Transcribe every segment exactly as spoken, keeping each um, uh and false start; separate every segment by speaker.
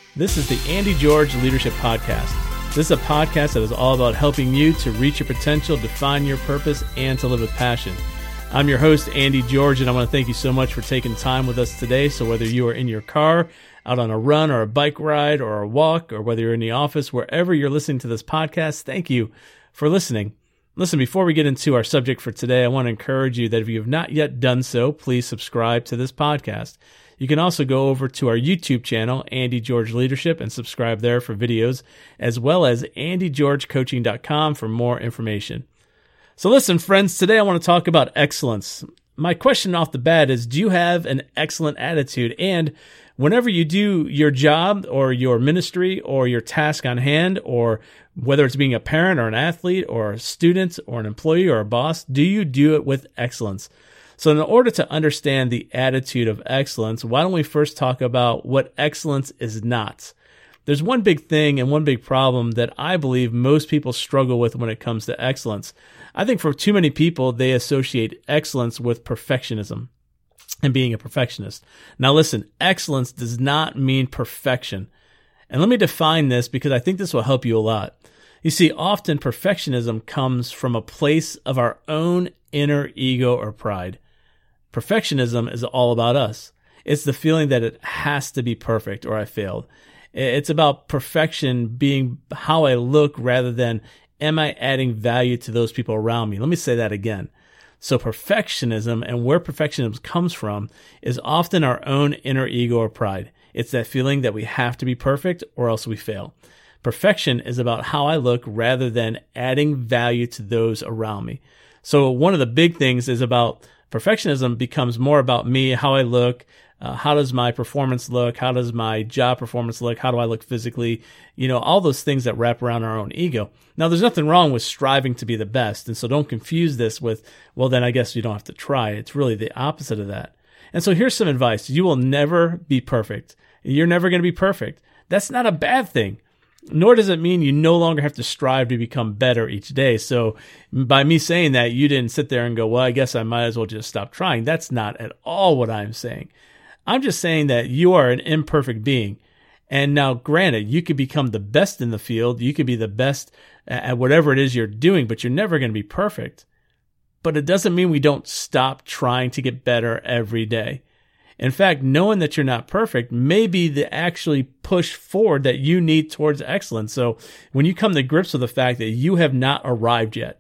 Speaker 1: This is the Andy George Leadership Podcast. This is a podcast that is all about helping you to reach your potential, define your purpose, and to live with passion. I'm your host, Andy George, and I want to thank you so much for taking time with us today. So whether you are in your car, out on a run or a bike ride or a walk, or whether you're in the office, wherever you're listening to this podcast, thank you for listening. Listen, before we get into our subject for today, I want to encourage you that if you have not yet done so, please subscribe to this podcast. You can also go over to our YouTube channel, Andy George Leadership, and subscribe there for videos, as well as andy george coaching dot com for more information. So listen, friends, today I want to talk about excellence. My question off the bat is, do you have an excellent attitude? And whenever you do your job or your ministry or your task on hand, or whether it's being a parent or an athlete or a student or an employee or a boss, do you do it with excellence? So in order to understand the attitude of excellence, why don't we first talk about what excellence is not? There's one big thing and one big problem that I believe most people struggle with when it comes to excellence. I think for too many people, they associate excellence with perfectionism and being a perfectionist. Now listen, excellence does not mean perfection. And let me define this because I think this will help you a lot. You see, often perfectionism comes from a place of our own inner ego or pride. Perfectionism is all about us. It's the feeling that it has to be perfect or I failed. It's about perfection being how I look rather than am I adding value to those people around me. Let me say that again. So perfectionism, and where perfectionism comes from, is often our own inner ego or pride. It's that feeling that we have to be perfect or else we fail. Perfection is about how I look rather than adding value to those around me. So one of the big things is about perfectionism becomes more about me, how I look, uh, how does my performance look, how does my job performance look, how do I look physically, you know, all those things that wrap around our own ego. Now, there's nothing wrong with striving to be the best, and so don't confuse this with, well, then I guess you don't have to try. It's really the opposite of that. And so here's some advice. You will never be perfect. You're never going to be perfect. That's not a bad thing. Nor does it mean you no longer have to strive to become better each day. So by me saying that, you didn't sit there and go, well, I guess I might as well just stop trying. That's not at all what I'm saying. I'm just saying that you are an imperfect being. And now, granted, you could become the best in the field. You could be the best at whatever it is you're doing, but you're never going to be perfect. But it doesn't mean we don't stop trying to get better every day. In fact, knowing that you're not perfect may be the actually push forward that you need towards excellence. So when you come to grips with the fact that you have not arrived yet.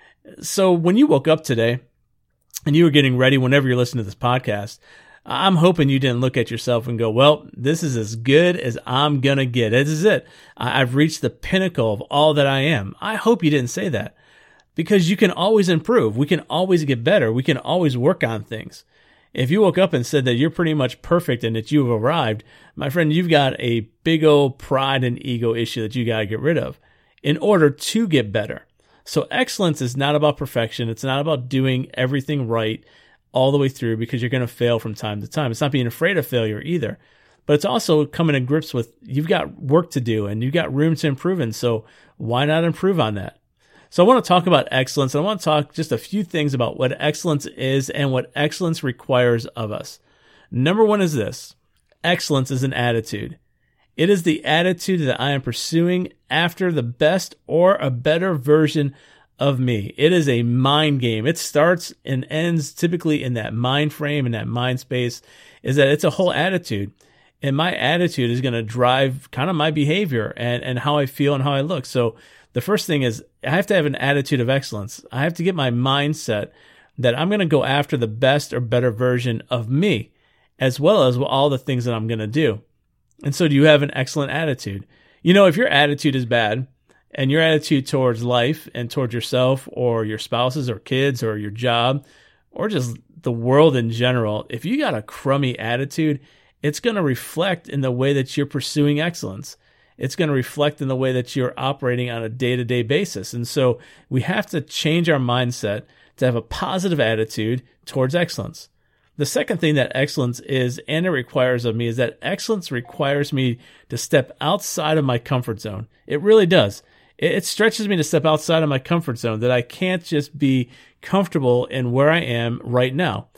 Speaker 1: So when you woke up today and you were getting ready, whenever you're listening to this podcast, I'm hoping you didn't look at yourself and go, well, this is as good as I'm going to get. This is it. I've reached the pinnacle of all that I am. I hope you didn't say that, because you can always improve. We can always get better. We can always work on things. If you woke up and said that you're pretty much perfect and that you've arrived, my friend, you've got a big old pride and ego issue that you got to get rid of in order to get better. So excellence is not about perfection. It's not about doing everything right all the way through, because you're going to fail from time to time. It's not being afraid of failure either, but it's also coming to grips with you've got work to do and you've got room to improve in. So why not improve on that? So I want to talk about excellence. I want to talk just a few things about what excellence is and what excellence requires of us. Number one is this: excellence is an attitude. It is the attitude that I am pursuing after the best or a better version of me. It is a mind game. It starts and ends typically in that mind frame, in that mind space, is that it's a whole attitude. And my attitude is going to drive kind of my behavior and, and how I feel and how I look. So the first thing is I have to have an attitude of excellence. I have to get my mindset that I'm going to go after the best or better version of me, as well as all the things that I'm going to do. And so do you have an excellent attitude? You know, if your attitude is bad, and your attitude towards life and towards yourself or your spouses or kids or your job or just the world in general, if you got a crummy attitude, it's going to reflect in the way that you're pursuing excellence. It's going to reflect in the way that you're operating on a day-to-day basis. And so we have to change our mindset to have a positive attitude towards excellence. The second thing that excellence is, and it requires of me, is that excellence requires me to step outside of my comfort zone. It really does. It stretches me to step outside of my comfort zone, that I can't just be comfortable in where I am right now.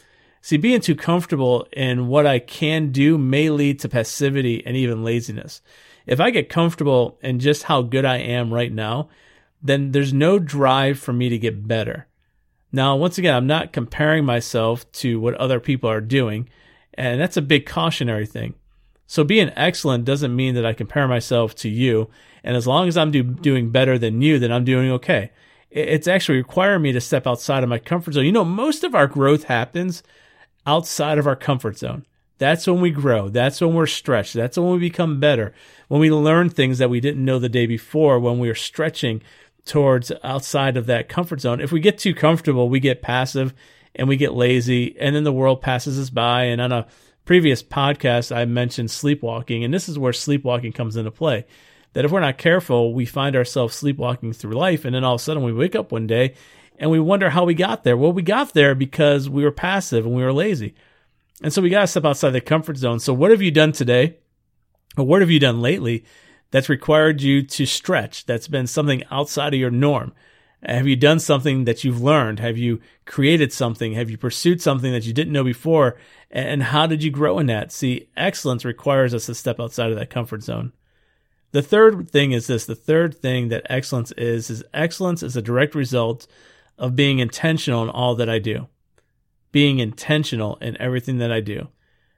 Speaker 1: See, being too comfortable in what I can do may lead to passivity and even laziness. If I get comfortable in just how good I am right now, then there's no drive for me to get better. Now, once again, I'm not comparing myself to what other people are doing, and that's a big cautionary thing. So being excellent doesn't mean that I compare myself to you, and as long as I'm do, doing better than you, then I'm doing okay. It's actually requiring me to step outside of my comfort zone. You know, most of our growth happens outside of our comfort zone. That's when we grow. That's when we're stretched. That's when we become better. When we learn things that we didn't know the day before, when we are stretching towards outside of that comfort zone. If we get too comfortable, we get passive and we get lazy, and then the world passes us by. And on a previous podcast, I mentioned sleepwalking, and this is where sleepwalking comes into play. That if we're not careful, we find ourselves sleepwalking through life, and then all of a sudden we wake up one day and we wonder how we got there. Well, we got there because we were passive and we were lazy. And so we got to step outside the comfort zone. So what have you done today, or what have you done lately that's required you to stretch, that's been something outside of your norm? Have you done something that you've learned? Have you created something? Have you pursued something that you didn't know before? And how did you grow in that? See, excellence requires us to step outside of that comfort zone. The third thing is this. The third thing that excellence is, is excellence is a direct result of being intentional in all that I do. Being intentional in everything that I do.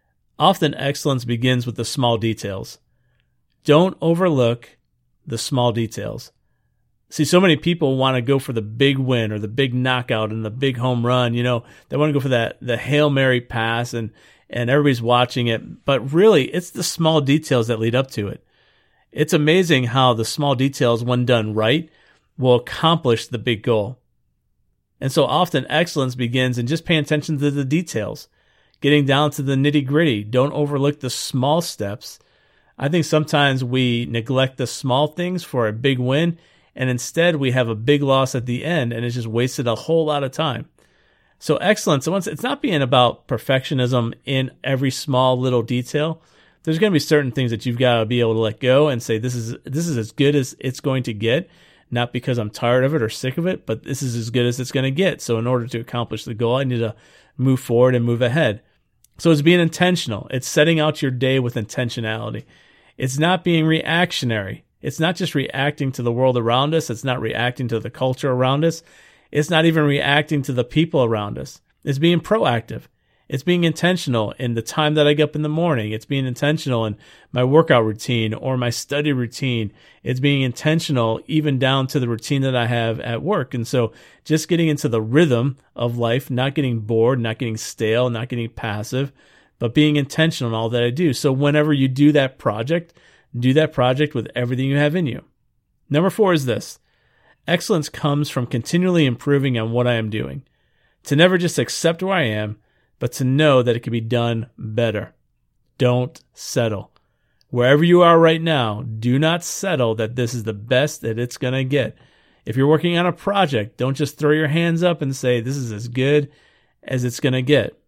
Speaker 1: Often excellence begins with the small details. Don't overlook the small details. See, so many people want to go for the big win or the big knockout and the big home run. You know, they want to go for that, the Hail Mary pass, and, and everybody's watching it. But really, it's the small details that lead up to it. It's amazing how the small details, when done right, will accomplish the big goal. And so often excellence begins in just paying attention to the details, getting down to the nitty gritty. Don't overlook the small steps. I think sometimes we neglect the small things for a big win, and instead we have a big loss at the end, and it's just wasted a whole lot of time. So excellence, it's not being about perfectionism in every small little detail. There's going to be certain things that you've got to be able to let go and say, this is this is as good as it's going to get, not because I'm tired of it or sick of it, but this is as good as it's going to get. So in order to accomplish the goal, I need to move forward and move ahead. So it's being intentional. It's setting out your day with intentionality. It's not being reactionary. It's not just reacting to the world around us. It's not reacting to the culture around us. It's not even reacting to the people around us. It's being proactive. It's being intentional in the time that I get up in the morning. It's being intentional in my workout routine or my study routine. It's being intentional even down to the routine that I have at work. And so just getting into the rhythm of life, not getting bored, not getting stale, not getting passive, but being intentional in all that I do. So whenever you do that project, do that project with everything you have in you. Number four is this. Excellence comes from continually improving on what I am doing. To never just accept where I am, but to know that it can be done better. Don't settle. Wherever you are right now, do not settle that this is the best that it's going to get. If you're working on a project, don't just throw your hands up and say, this is as good as it's going to get.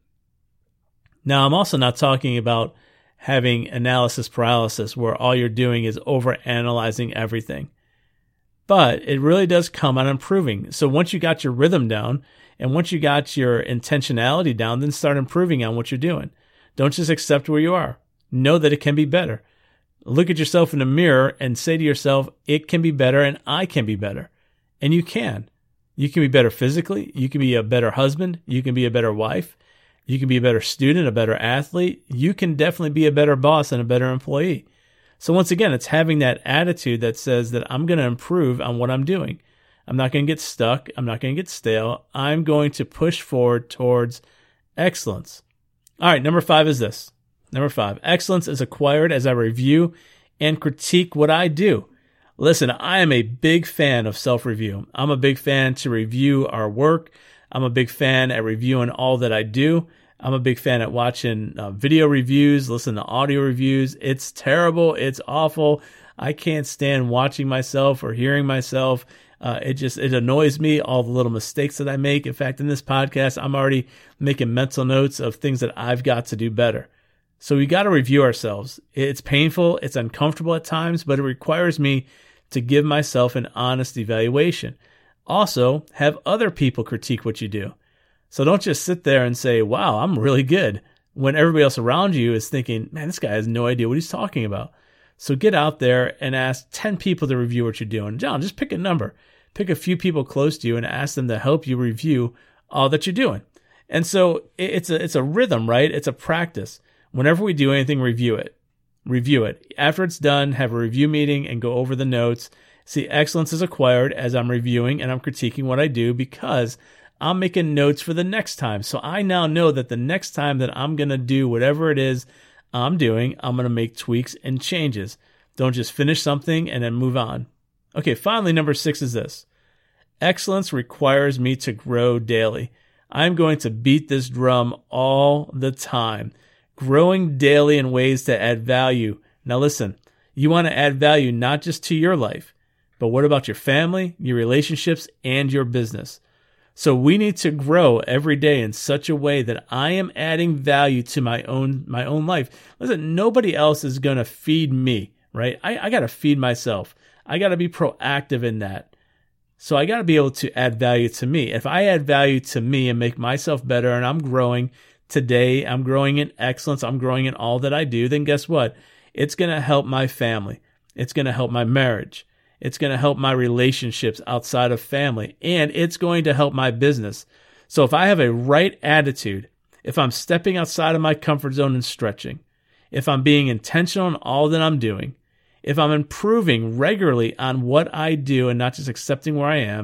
Speaker 1: Now, I'm also not talking about having analysis paralysis where all you're doing is overanalyzing everything. But it really does come on improving. So once you got your rhythm down, and once you got your intentionality down, then start improving on what you're doing. Don't just accept where you are. Know that it can be better. Look at yourself in the mirror and say to yourself, it can be better and I can be better. And you can. You can be better physically. You can be a better husband. You can be a better wife. You can be a better student, a better athlete. You can definitely be a better boss and a better employee. So once again, it's having that attitude that says that I'm going to improve on what I'm doing. I'm not going to get stuck. I'm not going to get stale. I'm going to push forward towards excellence. All right, number five is this. Number five, excellence is acquired as I review and critique what I do. Listen, I am a big fan of self-review. I'm a big fan to review our work. I'm a big fan at reviewing all that I do. I'm a big fan at watching uh, video reviews, listening to audio reviews. It's terrible. It's awful. I can't stand watching myself or hearing myself. Uh, it just, it annoys me, all the little mistakes that I make. In fact, in this podcast, I'm already making mental notes of things that I've got to do better. So we got to review ourselves. It's painful. It's uncomfortable at times, but it requires me to give myself an honest evaluation. Also, have other people critique what you do. So don't just sit there and say, wow, I'm really good, when everybody else around you is thinking, man, this guy has no idea what he's talking about. So get out there and ask ten people to review what you're doing. John, just pick a number. Pick a few people close to you and ask them to help you review all that you're doing. And so it's a it's a rhythm, right? It's a practice. Whenever we do anything, review it. Review it. After it's done, have a review meeting and go over the notes. See, excellence is acquired as I'm reviewing and I'm critiquing what I do, because I'm making notes for the next time. So I now know that the next time that I'm going to do whatever it is I'm doing, I'm going to make tweaks and changes. Don't just finish something and then move on. Okay, finally, number six is this. Excellence requires me to grow daily. I'm going to beat this drum all the time. Growing daily in ways to add value. Now listen, you want to add value not just to your life, but what about your family, your relationships, and your business? So we need to grow every day in such a way that I am adding value to my own my own life. Listen, nobody else is going to feed me, right? I, I got to feed myself. I got to be proactive in that. So I got to be able to add value to me. If I add value to me and make myself better, and I'm growing today, I'm growing in excellence, I'm growing in all that I do, then guess what? It's going to help my family. It's going to help my marriage. It's going to help my relationships outside of family, and it's going to help my business. So if I have a right attitude, if I'm stepping outside of my comfort zone and stretching, if I'm being intentional in all that I'm doing, if I'm improving regularly on what I do and not just accepting where I am,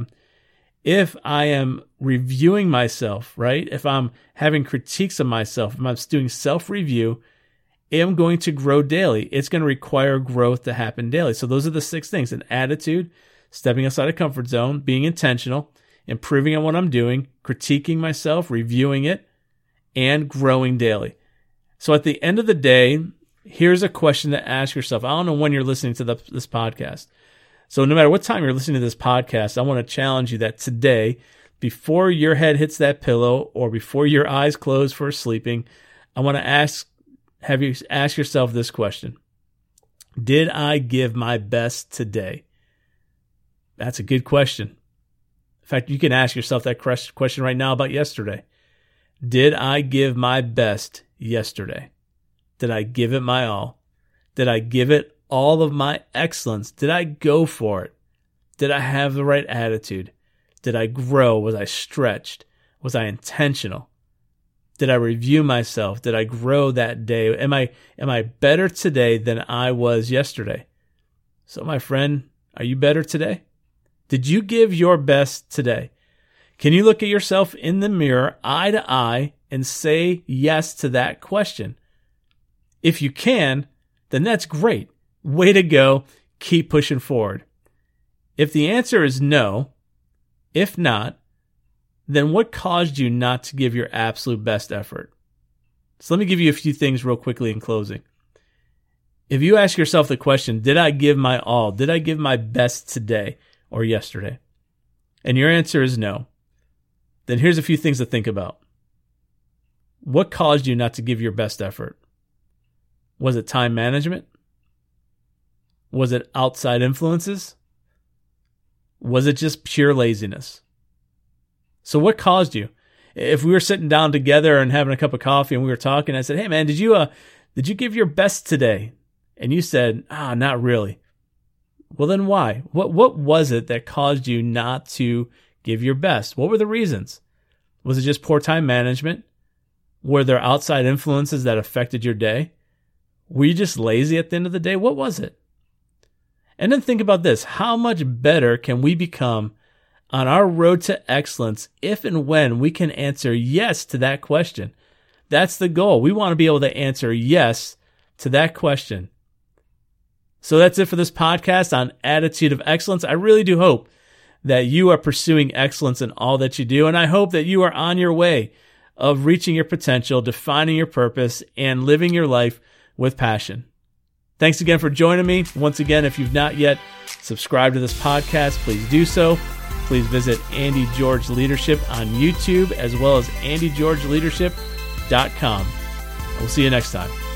Speaker 1: if I am reviewing myself, right? If I'm having critiques of myself, if I'm doing self-review, I'm going to grow daily. It's going to require growth to happen daily. So those are the six things: an attitude, stepping outside of comfort zone, being intentional, improving on what I'm doing, critiquing myself, reviewing it, and growing daily. So at the end of the day, here's a question to ask yourself. I don't know when you're listening to the, this podcast. So no matter what time you're listening to this podcast, I want to challenge you that today, before your head hits that pillow or before your eyes close for sleeping, I want to ask Have you ask yourself this question. Did I give my best today? That's a good question. In fact, you can ask yourself that question right now about yesterday. Did I give my best yesterday? Did I give it my all? Did I give it all of my excellence? Did I go for it? Did I have the right attitude? Did I grow? Was I stretched? Was I intentional? Did I review myself? Did I grow that day? Am I am I better today than I was yesterday? So my friend, are you better today? Did you give your best today? Can you look at yourself in the mirror, eye to eye, and say yes to that question? If you can, then that's great. Way to go. Keep pushing forward. If the answer is no, if not, then what caused you not to give your absolute best effort? So let me give you a few things real quickly in closing. If you ask yourself the question, did I give my all? Did I give my best today or yesterday? And your answer is no. Then here's a few things to think about. What caused you not to give your best effort? Was it time management? Was it outside influences? Was it just pure laziness? So what caused you? If we were sitting down together and having a cup of coffee and we were talking, I said, hey man, did you uh did you give your best today? And you said, ah, not really. Well, then why? What what was it that caused you not to give your best? What were the reasons? Was it just poor time management? Were there outside influences that affected your day? Were you just lazy at the end of the day? What was it? And then think about this. How much better can we become on our road to excellence if and when we can answer yes to that question? That's the goal. We want to be able to answer yes to that question. So that's it for this podcast on Attitude of Excellence. I really do hope that you are pursuing excellence in all that you do, and I hope that you are on your way of reaching your potential, defining your purpose, and living your life with passion. Thanks again for joining me. Once again, if you've not yet subscribed to this podcast, please do so. Please visit Andy George Leadership on YouTube as well as andy george leadership dot com. We'll see you next time.